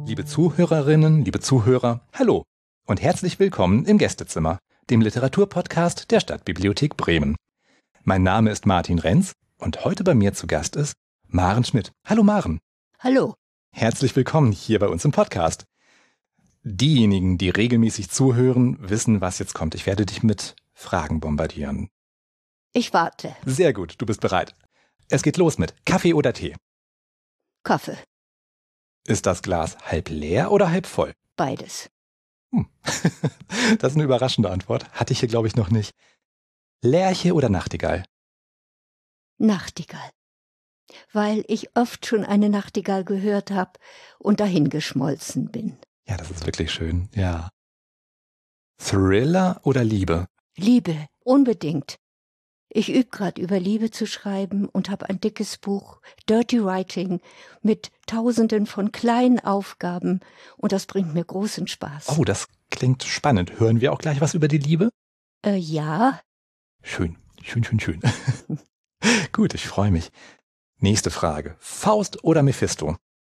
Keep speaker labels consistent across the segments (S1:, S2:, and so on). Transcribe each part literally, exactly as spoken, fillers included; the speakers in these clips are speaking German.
S1: Liebe Zuhörerinnen, liebe Zuhörer, hallo und herzlich willkommen im Gästezimmer, dem Literaturpodcast der Stadtbibliothek Bremen. Mein Name ist Martin Renz und heute bei mir zu Gast ist Maren Schmidt. Hallo Maren.
S2: Hallo.
S1: Herzlich willkommen hier bei uns im Podcast. Diejenigen, die regelmäßig zuhören, wissen, was jetzt kommt. Ich werde dich mit Fragen bombardieren.
S2: Ich warte.
S1: Sehr gut, du bist bereit. Es geht los mit Kaffee oder Tee?
S2: Kaffee.
S1: Ist das Glas halb leer oder halb voll?
S2: Beides.
S1: Hm. Das ist eine überraschende Antwort. Hatte ich hier, glaube ich, noch nicht. Lerche oder Nachtigall?
S2: Nachtigall. Weil ich oft schon eine Nachtigall gehört habe und dahingeschmolzen bin.
S1: Ja, das ist wirklich schön, ja. Thriller oder Liebe?
S2: Liebe, unbedingt. Ich übe gerade über Liebe zu schreiben und habe ein dickes Buch, Dirty Writing, mit tausenden von kleinen Aufgaben und das bringt mir großen Spaß.
S1: Oh, das klingt spannend. Hören wir auch gleich was über die Liebe?
S2: Äh, ja.
S1: Schön, schön, schön, schön. Gut, ich freue mich. Nächste Frage. Faust oder Mephisto?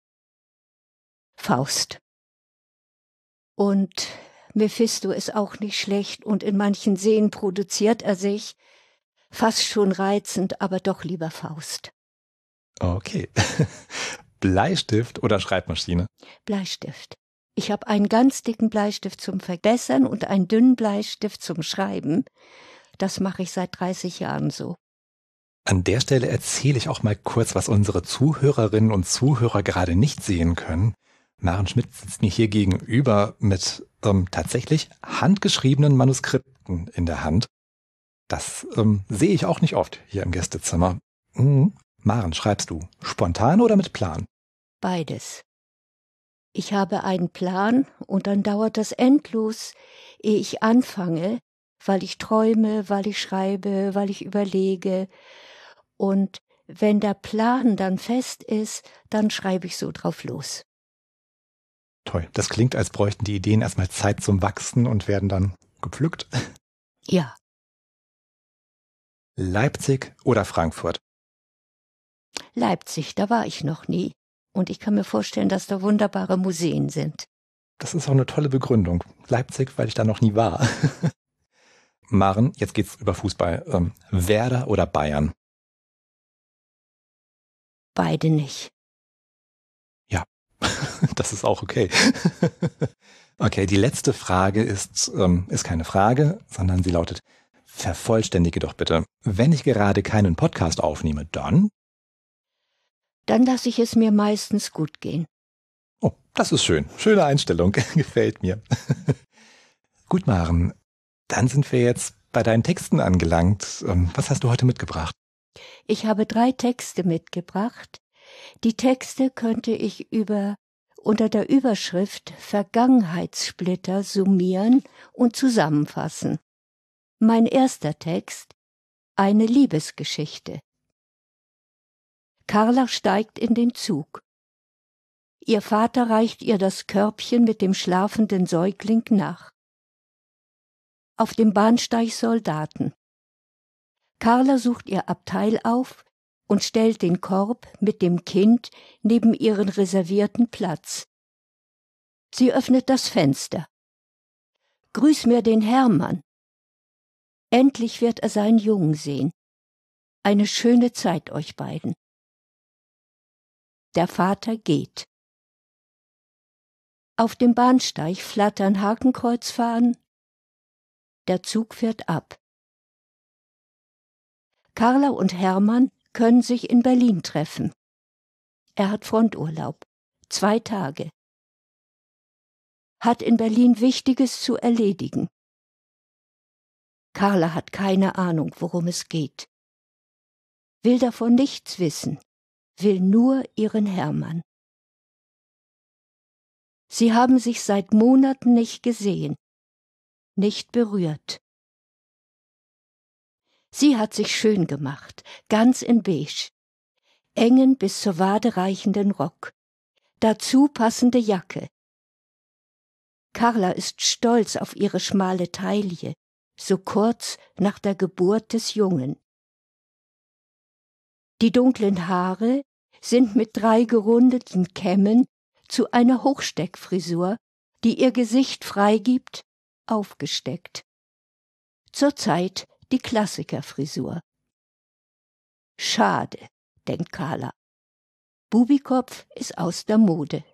S2: Faust. Und Mephisto ist auch nicht schlecht und in manchen Szenen produziert er sich. Fast schon reizend, aber doch lieber Faust.
S1: Okay. Bleistift oder Schreibmaschine?
S2: Bleistift. Ich habe einen ganz dicken Bleistift zum Verbessern und einen dünnen Bleistift zum Schreiben. Das mache ich seit dreißig Jahren so.
S1: An der Stelle erzähle ich auch mal kurz, was unsere Zuhörerinnen und Zuhörer gerade nicht sehen können. Maren Schmidt sitzt mir hier gegenüber mit ähm, tatsächlich handgeschriebenen Manuskripten in der Hand. Das ähm, sehe ich auch nicht oft hier im Gästezimmer. Mhm. Maren, schreibst du spontan oder mit Plan?
S2: Beides. Ich habe einen Plan und dann dauert das endlos, ehe ich anfange, weil ich träume, weil ich schreibe, weil ich überlege. Und wenn der Plan dann fest ist, dann schreibe ich so drauf los.
S1: Toll. Das klingt, als bräuchten die Ideen erstmal Zeit zum Wachsen und werden dann gepflückt.
S2: Ja.
S1: Leipzig oder Frankfurt?
S2: Leipzig, da war ich noch nie. Und ich kann mir vorstellen, dass da wunderbare Museen sind.
S1: Das ist auch eine tolle Begründung. Leipzig, weil ich da noch nie war. Maren, jetzt geht's über Fußball. Ähm, Werder oder Bayern?
S2: Beide nicht.
S1: Ja, das ist auch okay. Okay, die letzte Frage ist, ähm, ist keine Frage, sondern sie lautet: Vervollständige doch bitte. Wenn ich gerade keinen Podcast aufnehme, dann?
S2: Dann lasse ich es mir meistens gut gehen.
S1: Oh, das ist schön. Schöne Einstellung. Gefällt mir. Gut, Maren. Dann sind wir jetzt bei deinen Texten angelangt. Was hast du heute mitgebracht?
S2: Ich habe drei Texte mitgebracht. Die Texte könnte ich über unter der Überschrift Vergangenheitssplitter summieren und zusammenfassen. Mein erster Text: Eine Liebesgeschichte. Carla steigt in den Zug. Ihr Vater reicht ihr das Körbchen mit dem schlafenden Säugling nach. Auf dem Bahnsteig Soldaten. Carla sucht ihr Abteil auf und stellt den Korb mit dem Kind neben ihren reservierten Platz. Sie öffnet das Fenster. Grüß mir den Hermann. Endlich wird er seinen Jungen sehen. Eine schöne Zeit euch beiden. Der Vater geht. Auf dem Bahnsteig flattern Hakenkreuzfahnen. Der Zug fährt ab. Carla und Hermann können sich in Berlin treffen. Er hat Fronturlaub. Zwei Tage. Hat in Berlin Wichtiges zu erledigen. Carla hat keine Ahnung, worum es geht. Will davon nichts wissen. Will nur ihren Hermann. Sie haben sich seit Monaten nicht gesehen, nicht berührt. Sie hat sich schön gemacht, ganz in beige, engen bis zur Wade reichenden Rock, dazu passende Jacke. Carla ist stolz auf ihre schmale Taille, so kurz nach der Geburt des Jungen. Die dunklen Haare sind mit drei gerundeten Kämmen zu einer Hochsteckfrisur, die ihr Gesicht freigibt, aufgesteckt. Zurzeit die Klassikerfrisur. Schade, denkt Carla. Bubikopf ist aus der Mode.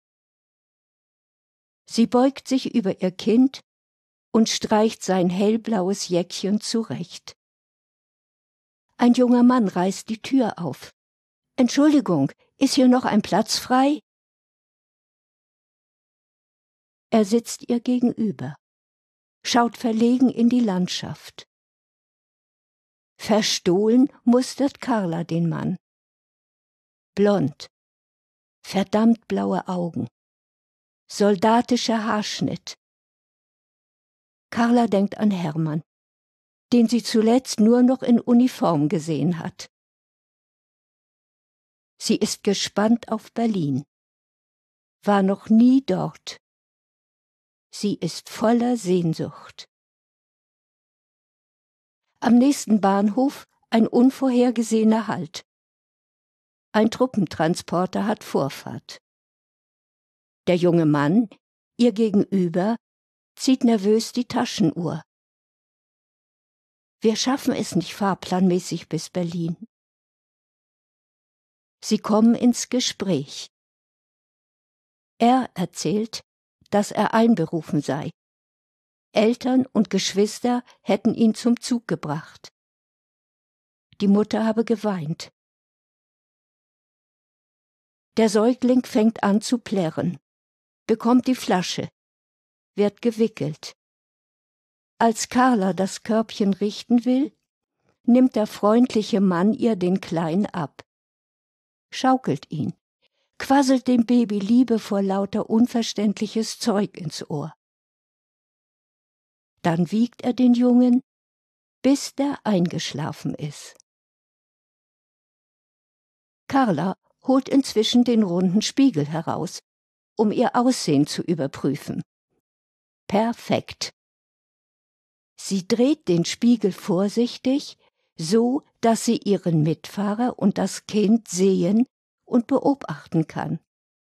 S2: Sie beugt sich über ihr Kind und streicht sein hellblaues Jäckchen zurecht. Ein junger Mann reißt die Tür auf. »Entschuldigung, ist hier noch ein Platz frei?« Er sitzt ihr gegenüber, schaut verlegen in die Landschaft. Verstohlen mustert Carla den Mann. Blond, verdammt blaue Augen, soldatischer Haarschnitt. Carla denkt an Hermann, den sie zuletzt nur noch in Uniform gesehen hat. Sie ist gespannt auf Berlin, war noch nie dort. Sie ist voller Sehnsucht. Am nächsten Bahnhof ein unvorhergesehener Halt. Ein Truppentransporter hat Vorfahrt. Der junge Mann, ihr gegenüber, zieht nervös die Taschenuhr. Wir schaffen es nicht fahrplanmäßig bis Berlin. Sie kommen ins Gespräch. Er erzählt, dass er einberufen sei. Eltern und Geschwister hätten ihn zum Zug gebracht. Die Mutter habe geweint. Der Säugling fängt an zu plärren, bekommt die Flasche, wird gewickelt. Als Carla das Körbchen richten will, nimmt der freundliche Mann ihr den Kleinen ab, schaukelt ihn, quasselt dem Baby liebevoll lauter unverständliches Zeug ins Ohr. Dann wiegt er den Jungen, bis der eingeschlafen ist. Carla holt inzwischen den runden Spiegel heraus, um ihr Aussehen zu überprüfen. Perfekt. Sie dreht den Spiegel vorsichtig, so dass sie ihren Mitfahrer und das Kind sehen und beobachten kann.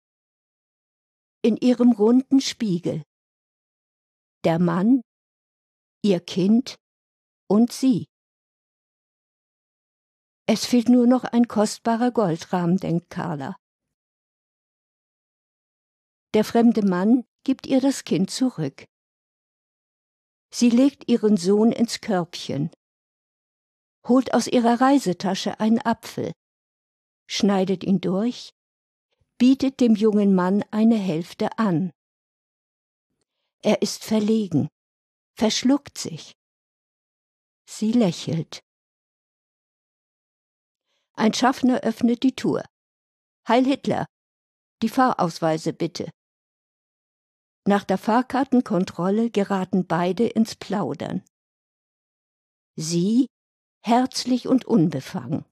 S2: In ihrem runden Spiegel. Der Mann, ihr Kind und sie. Es fehlt nur noch ein kostbarer Goldrahmen, denkt Carla. Der fremde Mann gibt ihr das Kind zurück. Sie legt ihren Sohn ins Körbchen, holt aus ihrer Reisetasche einen Apfel, schneidet ihn durch, bietet dem jungen Mann eine Hälfte an. Er ist verlegen, verschluckt sich. Sie lächelt. Ein Schaffner öffnet die Tür. »Heil Hitler, die Fahrausweise bitte.« Nach der Fahrkartenkontrolle geraten beide ins Plaudern. Sie herzlich und unbefangen.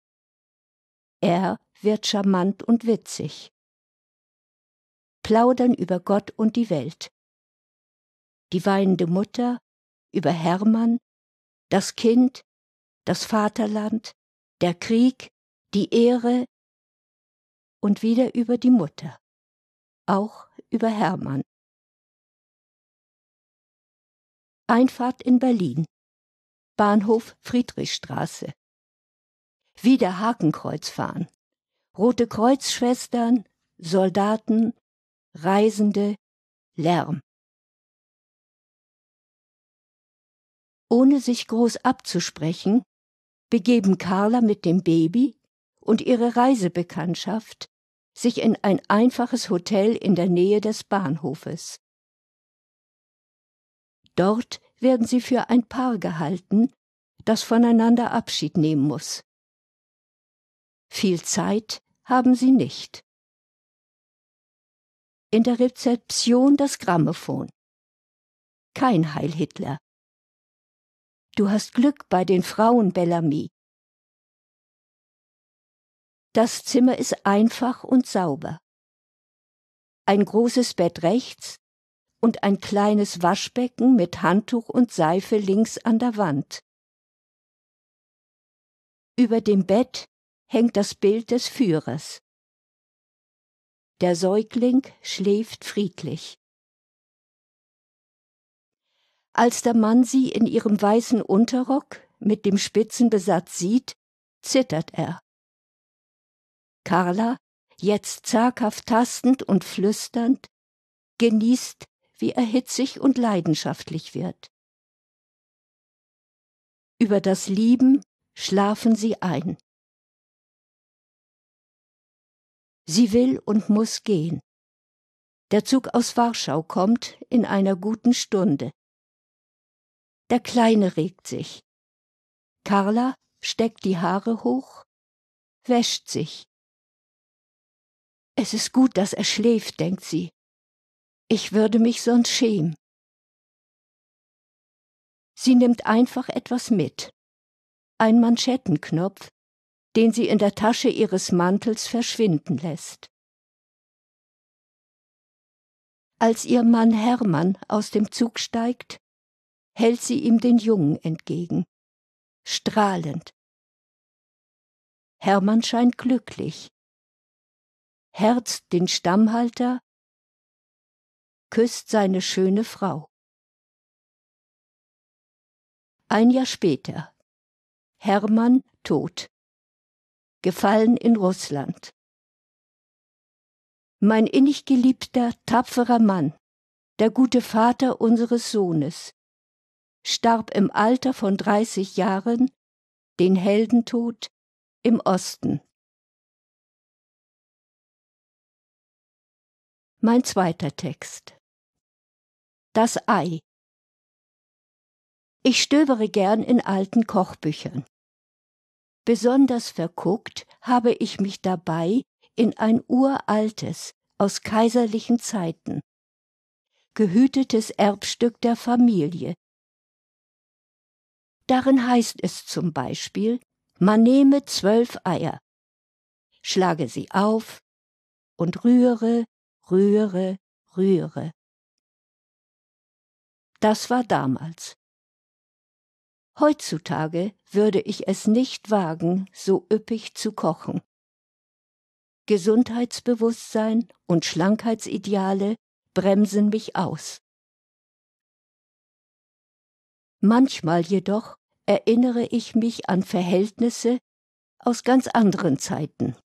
S2: Er wird charmant und witzig. Plaudern über Gott und die Welt. Die weinende Mutter, über Hermann, das Kind, das Vaterland, der Krieg, die Ehre und wieder über die Mutter, auch über Hermann. Einfahrt in Berlin. Bahnhof Friedrichstraße. Wieder Hakenkreuz fahren. Rote Kreuzschwestern, Soldaten, Reisende, Lärm. Ohne sich groß abzusprechen, begeben Carla mit dem Baby und ihre Reisebekanntschaft sich in ein einfaches Hotel in der Nähe des Bahnhofes. Dort werden sie für ein Paar gehalten, das voneinander Abschied nehmen muss. Viel Zeit haben sie nicht. In der Rezeption das Grammophon. Kein Heil Hitler. Du hast Glück bei den Frauen, Bellamy. Das Zimmer ist einfach und sauber. Ein großes Bett rechts und ein kleines Waschbecken mit Handtuch und Seife links an der Wand. Über dem Bett hängt das Bild des Führers. Der Säugling schläft friedlich. Als der Mann sie in ihrem weißen Unterrock mit dem Spitzenbesatz sieht, zittert er. Carla, jetzt zaghaft tastend und flüsternd, genießt, wie er hitzig und leidenschaftlich wird. Über das Lieben schlafen sie ein. Sie will und muss gehen. Der Zug aus Warschau kommt in einer guten Stunde. Der Kleine regt sich. Carla steckt die Haare hoch, wäscht sich. Es ist gut, dass er schläft, denkt sie. Ich würde mich sonst schämen. Sie nimmt einfach etwas mit. Ein Manschettenknopf, den sie in der Tasche ihres Mantels verschwinden lässt. Als ihr Mann Hermann aus dem Zug steigt, hält sie ihm den Jungen entgegen, strahlend. Hermann scheint glücklich, herzt den Stammhalter, küsst seine schöne Frau. Ein Jahr später. Hermann tot. Gefallen in Russland. Mein innig geliebter, tapferer Mann, der gute Vater unseres Sohnes, starb im Alter von dreißig Jahren, den Heldentod im Osten. Mein zweiter Text. Das Ei. Ich stöbere gern in alten Kochbüchern. Besonders verguckt habe ich mich dabei in ein uraltes, aus kaiserlichen Zeiten, gehütetes Erbstück der Familie. Darin heißt es zum Beispiel, man nehme zwölf Eier, schlage sie auf und rühre, rühre, rühre. Das war damals. Heutzutage würde ich es nicht wagen, so üppig zu kochen. Gesundheitsbewusstsein und Schlankheitsideale bremsen mich aus. Manchmal jedoch erinnere ich mich an Verhältnisse aus ganz anderen Zeiten.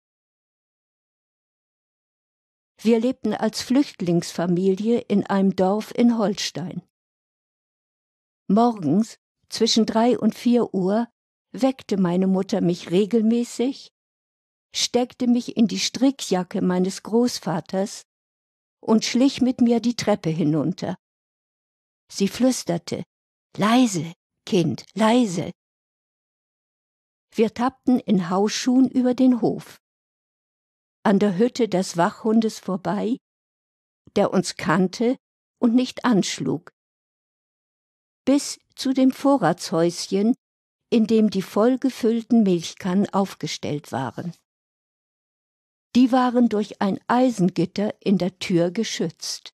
S2: Wir lebten als Flüchtlingsfamilie in einem Dorf in Holstein. Morgens zwischen drei und vier Uhr weckte meine Mutter mich regelmäßig, steckte mich in die Strickjacke meines Großvaters und schlich mit mir die Treppe hinunter. Sie flüsterte, »Leise, Kind, leise!« Wir tappten in Hausschuhen über den Hof, an der Hütte des Wachhundes vorbei, der uns kannte und nicht anschlug, bis zu dem Vorratshäuschen, in dem die vollgefüllten Milchkannen aufgestellt waren. Die waren durch ein Eisengitter in der Tür geschützt.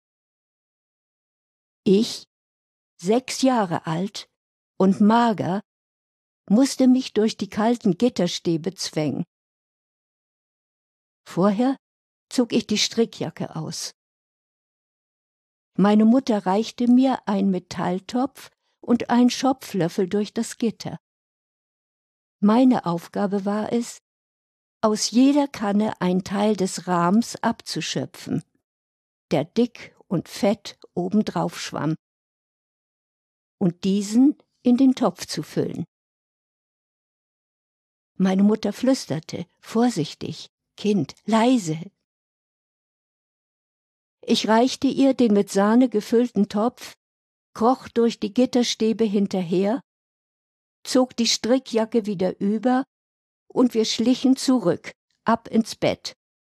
S2: Ich, sechs Jahre alt und mager, musste mich durch die kalten Gitterstäbe zwängen. Vorher zog ich die Strickjacke aus. Meine Mutter reichte mir einen Metalltopf und einen Schopflöffel durch das Gitter. Meine Aufgabe war es, aus jeder Kanne ein Teil des Rahms abzuschöpfen, der dick und fett obendrauf schwamm, und diesen in den Topf zu füllen. Meine Mutter flüsterte, vorsichtig, Kind, leise. Ich reichte ihr den mit Sahne gefüllten Topf, kroch durch die Gitterstäbe hinterher, zog die Strickjacke wieder über und wir schlichen zurück, ab ins Bett.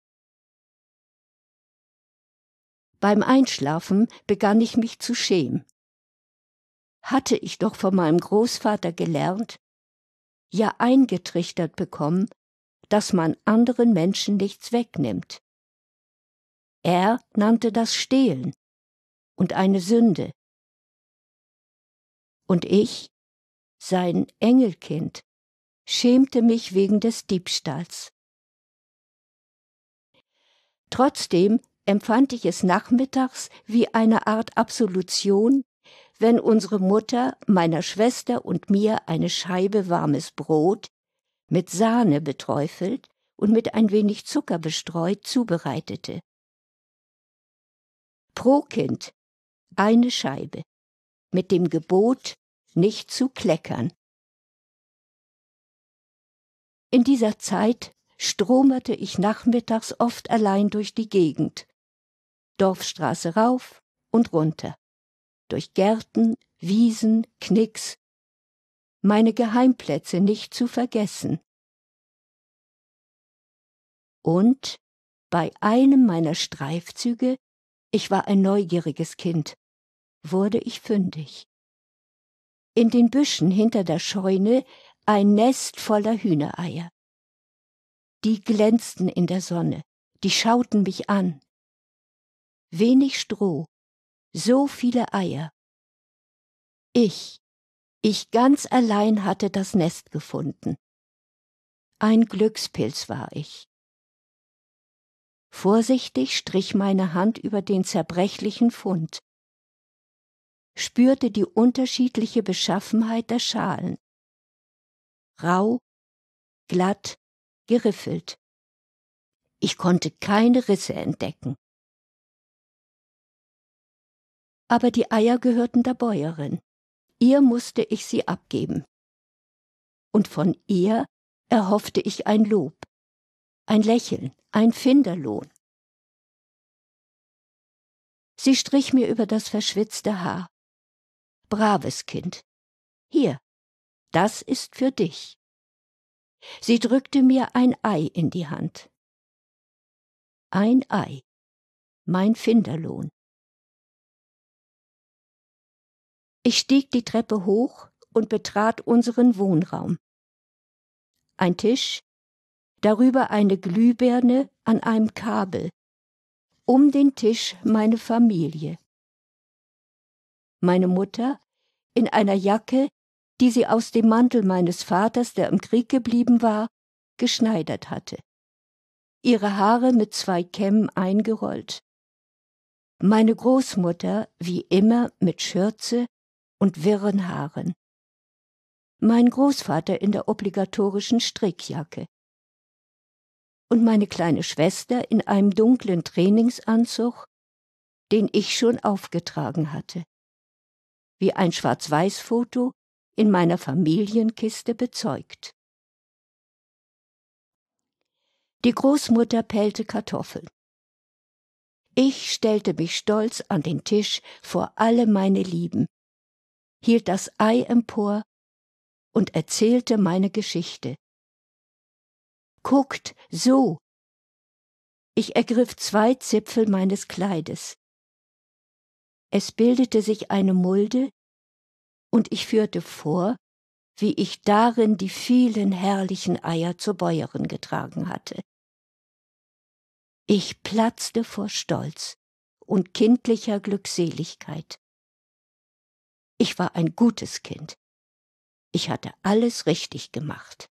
S2: Beim Einschlafen begann ich mich zu schämen. Hatte ich doch von meinem Großvater gelernt, ja eingetrichtert bekommen, dass man anderen Menschen nichts wegnimmt. Er nannte das Stehlen und eine Sünde. Und ich, sein Engelkind, schämte mich wegen des Diebstahls. Trotzdem empfand ich es nachmittags wie eine Art Absolution, wenn unsere Mutter meiner Schwester und mir eine Scheibe warmes Brot mit Sahne beträufelt und mit ein wenig Zucker bestreut zubereitete. Pro Kind eine Scheibe, mit dem Gebot, nicht zu kleckern. In dieser Zeit stromerte ich nachmittags oft allein durch die Gegend, Dorfstraße rauf und runter, durch Gärten, Wiesen, Knicks, meine Geheimplätze nicht zu vergessen. Und bei einem meiner Streifzüge, ich war ein neugieriges Kind, wurde ich fündig. In den Büschen hinter der Scheune ein Nest voller Hühnereier. Die glänzten in der Sonne, die schauten mich an. Wenig Stroh, so viele Eier. Ich, ich ganz allein hatte das Nest gefunden. Ein Glückspilz war ich. Vorsichtig strich meine Hand über den zerbrechlichen Fund, spürte die unterschiedliche Beschaffenheit der Schalen. Rau, glatt, geriffelt. Ich konnte keine Risse entdecken. Aber die Eier gehörten der Bäuerin. Ihr musste ich sie abgeben. Und von ihr erhoffte ich ein Lob, ein Lächeln, ein Finderlohn. Sie strich mir über das verschwitzte Haar. Braves Kind, hier, das ist für dich. Sie drückte mir ein Ei in die Hand. Ein Ei, mein Finderlohn. Ich stieg die Treppe hoch und betrat unseren Wohnraum. Ein Tisch, darüber eine Glühbirne an einem Kabel, um den Tisch meine Familie. Meine Mutter in einer Jacke, die sie aus dem Mantel meines Vaters, der im Krieg geblieben war, geschneidert hatte. Ihre Haare mit zwei Kämmen eingerollt. Meine Großmutter, wie immer, mit Schürze und wirren Haaren. Mein Großvater in der obligatorischen Strickjacke. Und meine kleine Schwester in einem dunklen Trainingsanzug, den ich schon aufgetragen hatte, wie ein Schwarz-Weiß-Foto in meiner Familienkiste bezeugt. Die Großmutter pellte Kartoffeln. Ich stellte mich stolz an den Tisch vor alle meine Lieben, hielt das Ei empor und erzählte meine Geschichte. Guckt, so! Ich ergriff zwei Zipfel meines Kleides. Es bildete sich eine Mulde, und ich führte vor, wie ich darin die vielen herrlichen Eier zur Bäuerin getragen hatte. Ich platzte vor Stolz und kindlicher Glückseligkeit. Ich war ein gutes Kind. Ich hatte alles richtig gemacht.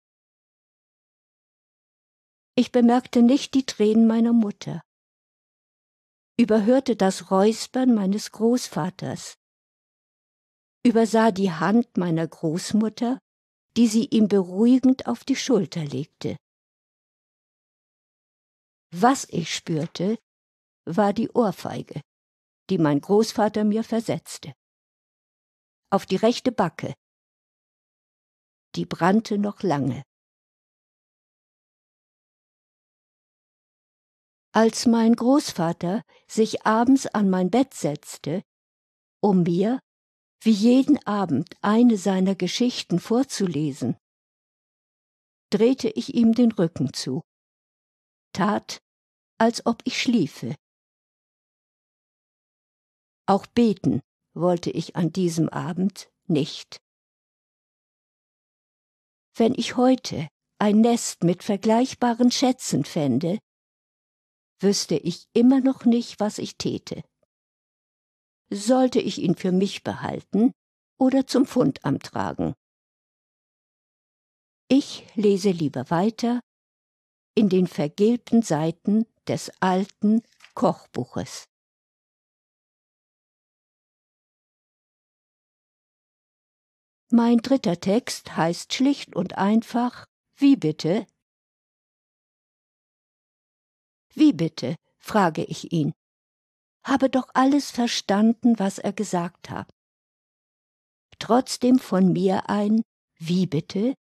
S2: Ich bemerkte nicht die Tränen meiner Mutter, überhörte das Räuspern meines Großvaters, übersah die Hand meiner Großmutter, die sie ihm beruhigend auf die Schulter legte. Was ich spürte, war die Ohrfeige, die mein Großvater mir versetzte. Auf die rechte Backe. Die brannte noch lange. Als mein Großvater sich abends an mein Bett setzte, um mir, wie jeden Abend, eine seiner Geschichten vorzulesen, drehte ich ihm den Rücken zu, tat, als ob ich schliefe. Auch beten wollte ich an diesem Abend nicht. Wenn ich heute ein Nest mit vergleichbaren Schätzen fände, wüsste ich immer noch nicht, was ich täte. Sollte ich ihn für mich behalten oder zum Fundamt tragen? Ich lese lieber weiter in den vergilbten Seiten des alten Kochbuches. Mein dritter Text heißt schlicht und einfach »Wie bitte?« »Wie bitte?«, frage ich ihn. Habe doch alles verstanden, was er gesagt hat. Trotzdem von mir ein »Wie bitte?«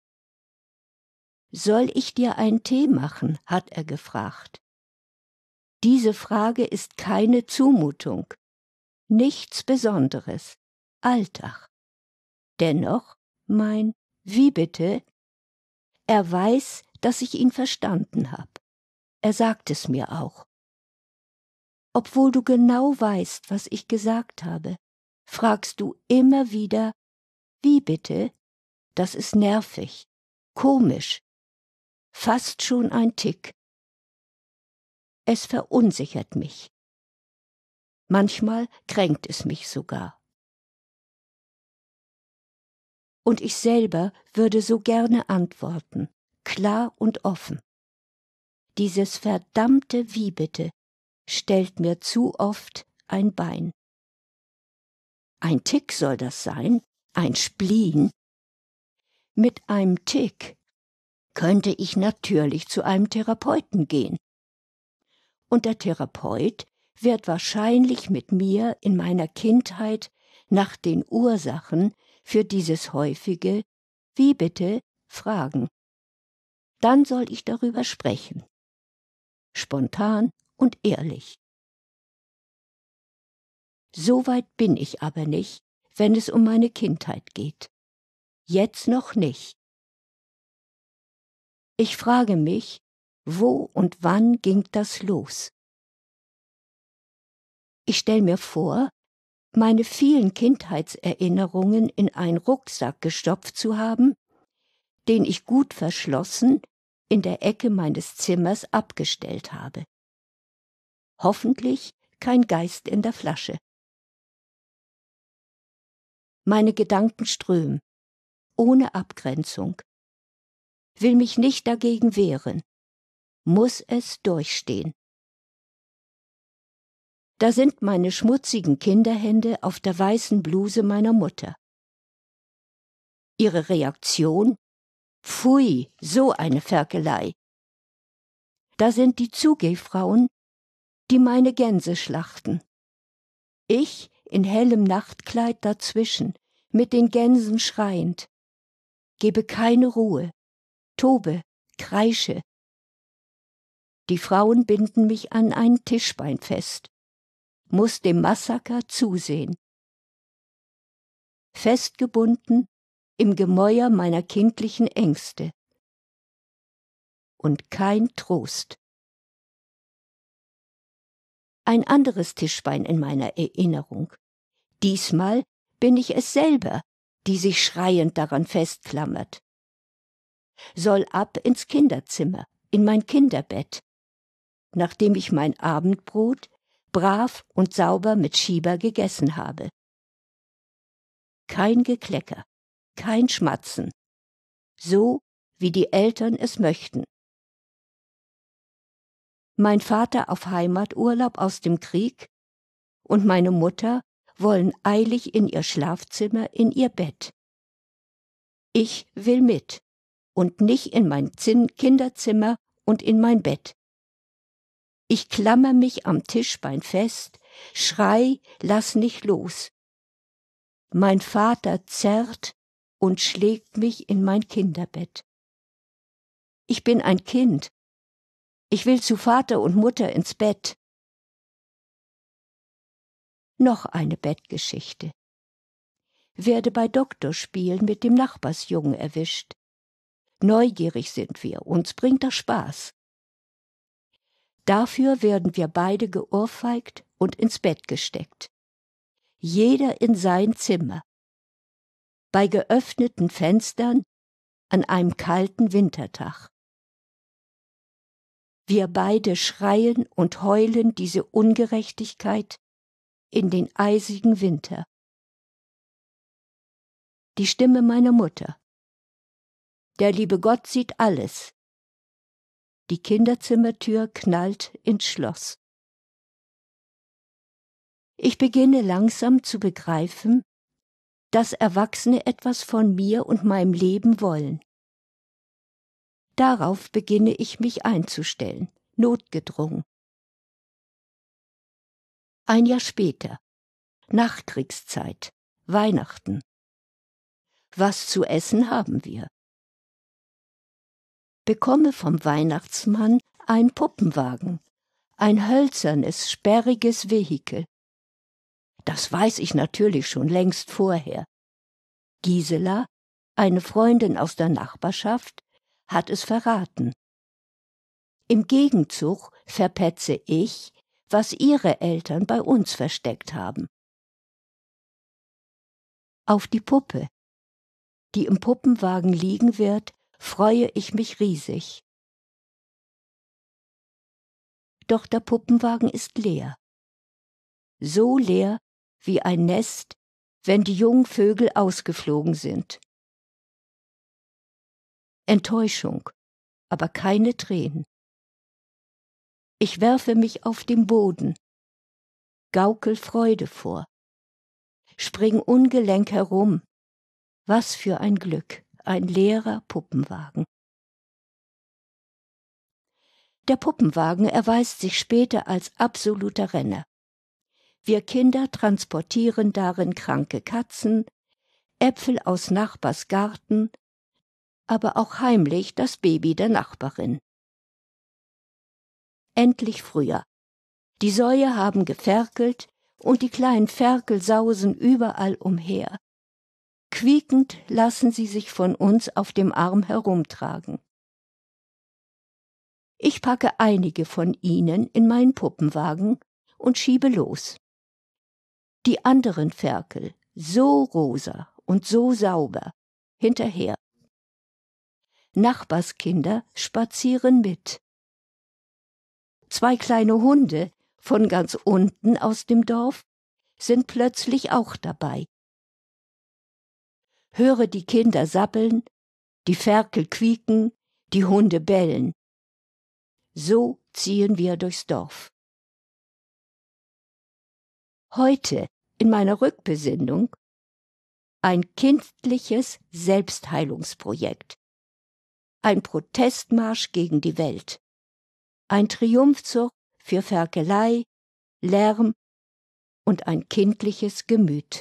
S2: »Soll ich dir einen Tee machen?«, hat er gefragt. Diese Frage ist keine Zumutung, nichts Besonderes, Alltag. Dennoch mein »Wie bitte?«, er weiß, dass ich ihn verstanden habe. Er sagt es mir auch. Obwohl du genau weißt, was ich gesagt habe, fragst du immer wieder, wie bitte? Das ist nervig, komisch, fast schon ein Tick. Es verunsichert mich. Manchmal kränkt es mich sogar. Und ich selber würde so gerne antworten, klar und offen. Dieses verdammte Wie bitte stellt mir zu oft ein Bein. Ein Tick soll das sein, ein Spleen. Mit einem Tick könnte ich natürlich zu einem Therapeuten gehen. Und der Therapeut wird wahrscheinlich mit mir in meiner Kindheit nach den Ursachen für dieses häufige »Wie bitte?« fragen. Dann soll ich darüber sprechen. Spontan und ehrlich. So weit bin ich aber nicht, wenn es um meine Kindheit geht. Jetzt noch nicht. Ich frage mich, wo und wann ging das los? Ich stelle mir vor, meine vielen Kindheitserinnerungen in einen Rucksack gestopft zu haben, den ich gut verschlossen in der Ecke meines Zimmers abgestellt habe. Hoffentlich kein Geist in der Flasche. Meine Gedanken strömen, ohne Abgrenzung. Will mich nicht dagegen wehren, muss es durchstehen. Da sind meine schmutzigen Kinderhände auf der weißen Bluse meiner Mutter. Ihre Reaktion? Pfui, so eine Ferkelei. Da sind die Zugehfrauen, die meine Gänse schlachten. Ich in hellem Nachtkleid dazwischen, mit den Gänsen schreiend. Gebe keine Ruhe, tobe, kreische. Die Frauen binden mich an ein Tischbein fest, muss dem Massaker zusehen. Festgebunden im Gemäuer meiner kindlichen Ängste. Und kein Trost. Ein anderes Tischbein in meiner Erinnerung. Diesmal bin ich es selber, die sich schreiend daran festklammert. Soll ab ins Kinderzimmer, in mein Kinderbett, nachdem ich mein Abendbrot brav und sauber mit Schieber gegessen habe. Kein Geklecker, kein Schmatzen, so wie die Eltern es möchten. Mein Vater auf Heimaturlaub aus dem Krieg und meine Mutter wollen eilig in ihr Schlafzimmer, in ihr Bett. Ich will mit und nicht in mein Zin- Kinderzimmer und in mein Bett. Ich klammer mich am Tischbein fest, schrei, lass nicht los. Mein Vater zerrt und schlägt mich in mein Kinderbett. Ich bin ein Kind. Ich will zu Vater und Mutter ins Bett. Noch eine Bettgeschichte. Werde bei Doktorspielen mit dem Nachbarsjungen erwischt. Neugierig sind wir, uns bringt das Spaß. Dafür werden wir beide geohrfeigt und ins Bett gesteckt. Jeder in sein Zimmer. Bei geöffneten Fenstern an einem kalten Wintertag. Wir beide schreien und heulen diese Ungerechtigkeit in den eisigen Winter. Die Stimme meiner Mutter. Der liebe Gott sieht alles. Die Kinderzimmertür knallt ins Schloss. Ich beginne langsam zu begreifen, dass Erwachsene etwas von mir und meinem Leben wollen. Darauf beginne ich mich einzustellen, notgedrungen. Ein Jahr später, Nachkriegszeit, Weihnachten. Was zu essen haben wir? Bekomme vom Weihnachtsmann einen Puppenwagen, ein hölzernes, sperriges Vehikel. Das weiß ich natürlich schon längst vorher. Gisela, eine Freundin aus der Nachbarschaft, hat es verraten. Im Gegenzug verpetze ich, was ihre Eltern bei uns versteckt haben. Auf die Puppe, die im Puppenwagen liegen wird, freue ich mich riesig. Doch der Puppenwagen ist leer. So leer wie ein Nest, wenn die jungen Vögel ausgeflogen sind. Enttäuschung, aber keine Tränen. Ich werfe mich auf den Boden, gaukel Freude vor, spring ungelenk herum. Was für ein Glück, ein leerer Puppenwagen. Der Puppenwagen erweist sich später als absoluter Renner. Wir Kinder transportieren darin kranke Katzen, Äpfel aus Nachbars Garten, aber auch heimlich das Baby der Nachbarin. Endlich Frühjahr. Die Säue haben geferkelt und die kleinen Ferkel sausen überall umher. Quiekend lassen sie sich von uns auf dem Arm herumtragen. Ich packe einige von ihnen in meinen Puppenwagen und schiebe los. Die anderen Ferkel, so rosa und so sauber, hinterher. Nachbarskinder spazieren mit. Zwei kleine Hunde von ganz unten aus dem Dorf sind plötzlich auch dabei. Höre die Kinder sabbeln, die Ferkel quieken, die Hunde bellen. So ziehen wir durchs Dorf. Heute, in meiner Rückbesinnung, ein kindliches Selbstheilungsprojekt. Ein Protestmarsch gegen die Welt. Ein Triumphzug für Ferkelei, Lärm und ein kindliches Gemüt.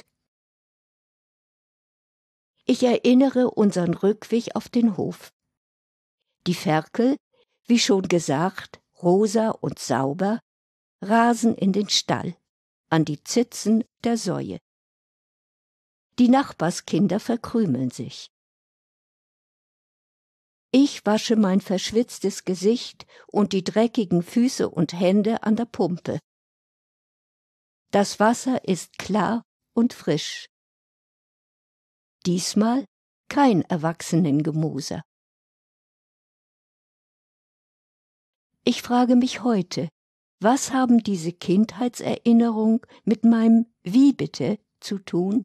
S2: Ich erinnere unseren Rückweg auf den Hof. Die Ferkel, wie schon gesagt, rosa und sauber, rasen in den Stall, an die Zitzen der Säue. Die Nachbarskinder verkrümeln sich. Ich wasche mein verschwitztes Gesicht und die dreckigen Füße und Hände an der Pumpe. Das Wasser ist klar und frisch. Diesmal kein Erwachsenengemoser. Ich frage mich heute, was haben diese Kindheitserinnerung mit meinem Wie bitte zu tun?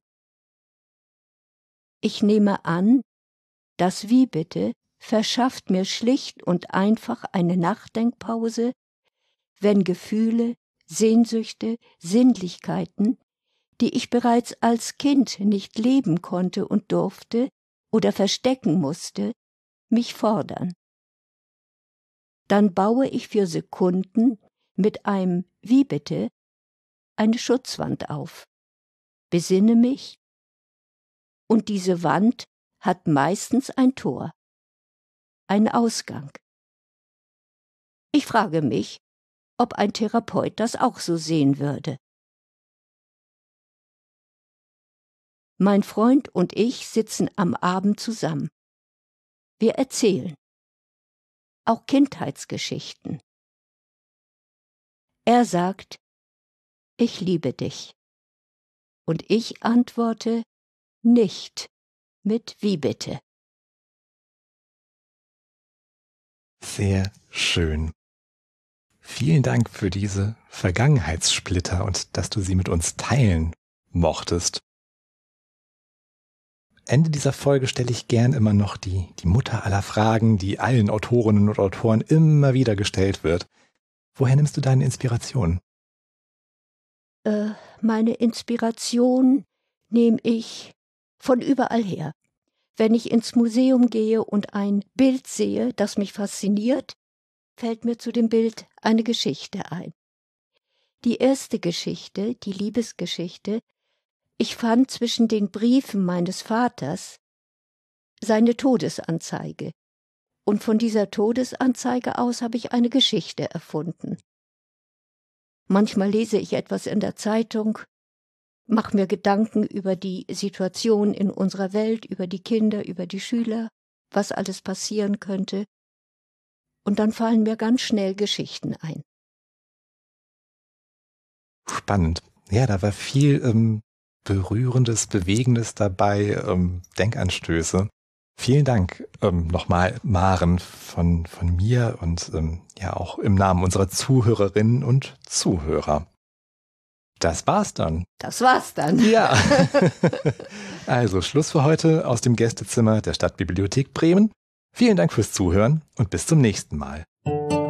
S2: Ich nehme an, das Wie bitte verschafft mir schlicht und einfach eine Nachdenkpause, wenn Gefühle, Sehnsüchte, Sinnlichkeiten, die ich bereits als Kind nicht leben konnte und durfte oder verstecken musste, mich fordern. Dann baue ich für Sekunden mit einem Wie bitte eine Schutzwand auf, besinne mich, und diese Wand hat meistens ein Tor, einen Ausgang. Ich frage mich, ob ein Therapeut das auch so sehen würde. Mein Freund und ich sitzen am Abend zusammen. Wir erzählen, auch Kindheitsgeschichten. Er sagt, ich liebe dich. Und ich antworte, nicht mit Wie bitte.
S1: Sehr schön. Vielen Dank für diese Vergangenheitssplitter und dass du sie mit uns teilen mochtest. Ende dieser Folge stelle ich gern immer noch die, die Mutter aller Fragen, die allen Autorinnen und Autoren immer wieder gestellt wird. Woher nimmst du deine Inspiration?
S2: Äh, meine Inspiration nehme ich von überall her. Wenn ich ins Museum gehe und ein Bild sehe, das mich fasziniert, fällt mir zu dem Bild eine Geschichte ein. Die erste Geschichte, die Liebesgeschichte, ich fand zwischen den Briefen meines Vaters seine Todesanzeige. Und von dieser Todesanzeige aus habe ich eine Geschichte erfunden. Manchmal lese ich etwas in der Zeitung, mache mir Gedanken über die Situation in unserer Welt, über die Kinder, über die Schüler, was alles passieren könnte. Und dann fallen mir ganz schnell Geschichten ein.
S1: Spannend. Ja, da war viel ähm, Berührendes, Bewegendes dabei, ähm, Denkanstöße. Vielen Dank ähm, nochmal, Maren, von, von mir und ähm, ja auch im Namen unserer Zuhörerinnen und Zuhörer. Das war's dann.
S2: Das war's dann.
S1: Ja. Also Schluss für heute aus dem Gästezimmer der Stadtbibliothek Bremen. Vielen Dank fürs Zuhören und bis zum nächsten Mal.